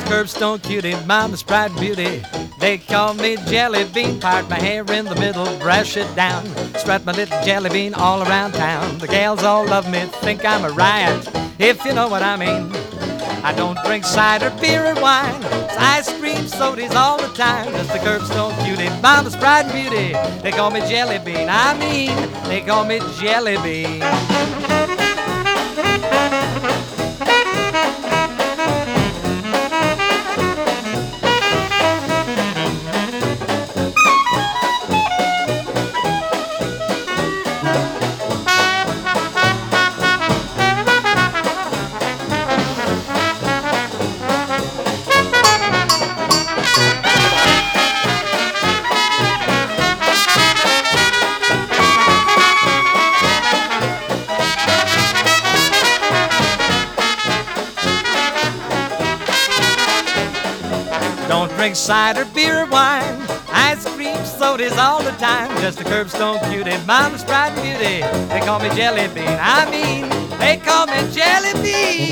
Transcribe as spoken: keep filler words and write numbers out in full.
Curbstone cutie, mama's pride and beauty. They call me Jelly Bean, part my hair in the middle, brush it down, spread my little jelly bean all around town. The gals all love me, think I'm a riot, if you know what I mean. I don't drink cider, beer, or wine, it's ice cream, sodas all the time. Just a Curbstone cutie, mama's pride and beauty. They call me Jelly Bean, I mean, they call me Jelly Bean. Don't drink cider, beer, or wine, ice cream, sodas all the time. Just a Curbstone cutie, mama's pride and beauty. They call me Jelly Bean, I mean, they call me Jelly Bean.